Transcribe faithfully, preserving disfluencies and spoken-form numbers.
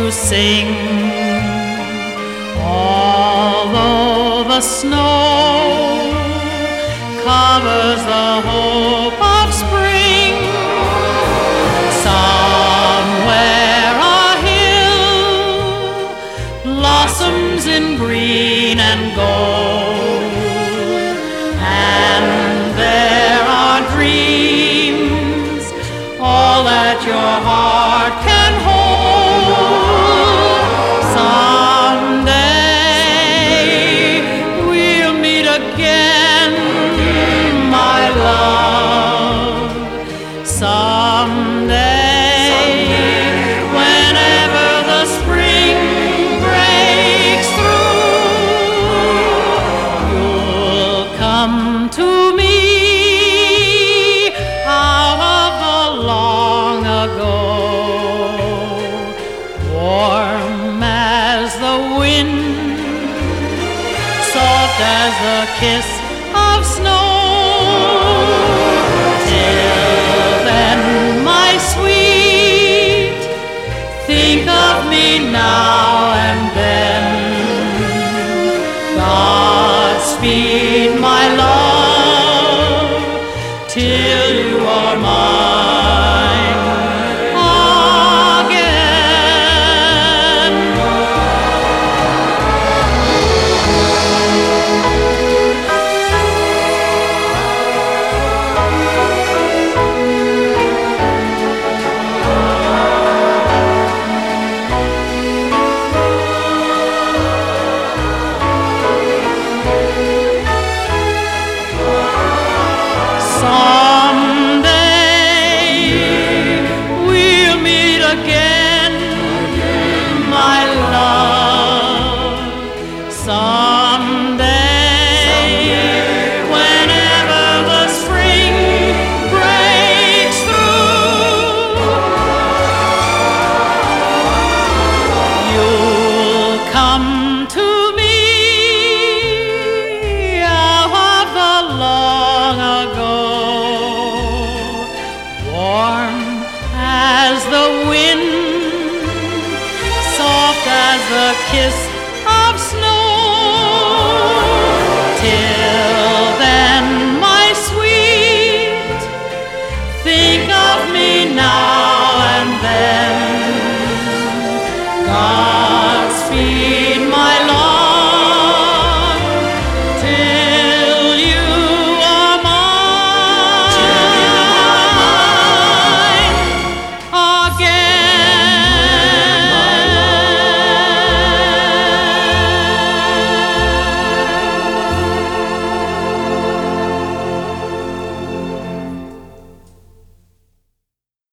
to sing. Although the snow covers the hope of spring, somewhere a hill blossoms in green and gold, and there are dreams, all that your heart can hold. Someday we'll meet again, my love. Someday, whenever the spring breaks through, you'll come to me out of the long ago, warm as the wind, soft as the kiss of snow. Till then, my sweet, think of me now and then. Godspeed, my love, till you are mine again. Someday we'll meet again, my love. Someday, whenever the spring breaks through, you'll come to me out of the long ago, warm as the wind, soft as the kiss